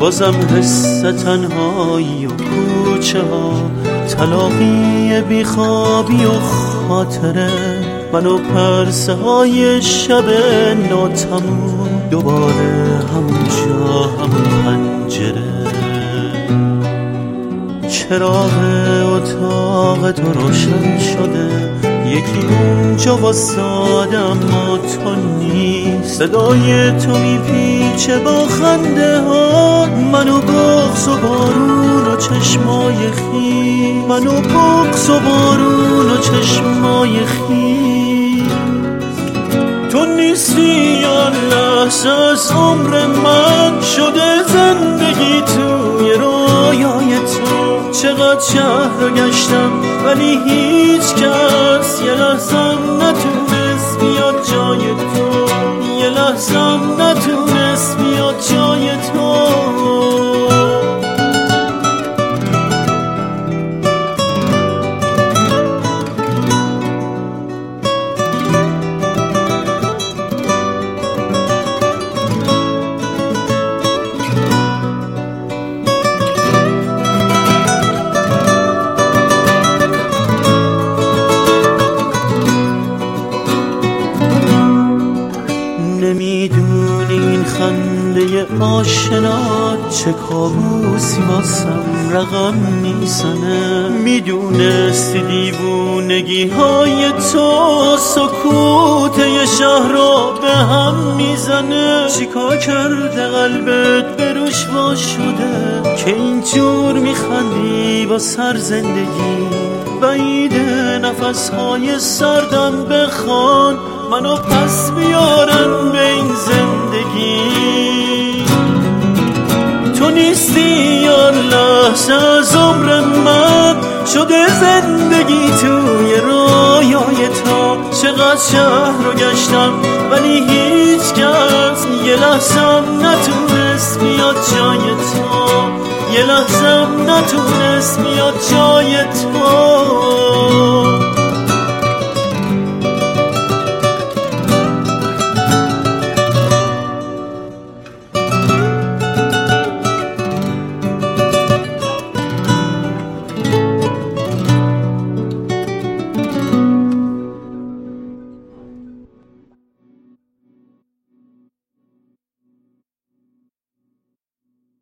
بازم حس تنهایی و کوچه ها، تلاقی بیخوابی و خاطره، من و پرسه های شب ناتموم، دوباره همون جا همون پنجره. چراغ اتاق تو روشن شده، یکی اونجا واساده اما تو نیست. صدای تو میپیچه با خنده ها، منو بغض و بارون و چشمای خیس، منو بغض و بارون و چشمای خیس. تو نیستی یا لحظه از عمر من، شده زندگی توی رویای تو. چقدر شهر رو گشتم ولی هیچ کس یه لحظم نتونست بیاد جای تو، یه لحظم نتونست بیاد جای تو. نمیدونی این خنده آشنات چه کابوسی واسم رقم میزنه. میدونستی دیوونگی های تو سکوت یه شهر رو به هم میزنه. چیکار کرده قلبت بروش وا شده که اینجور میخندی با سر زندگی؟ بعیده نفسهای سردم بخوان منو پس بیارن به این زندگی. تو نیستی یا لحظه از عمر من، شده زندگی توی رویای تو. چقدر شهر رو گشتم ولی هیچ کس یه لحظم نتونست بیاد جای تو، یه لحظم نتونست بیاد جای تو.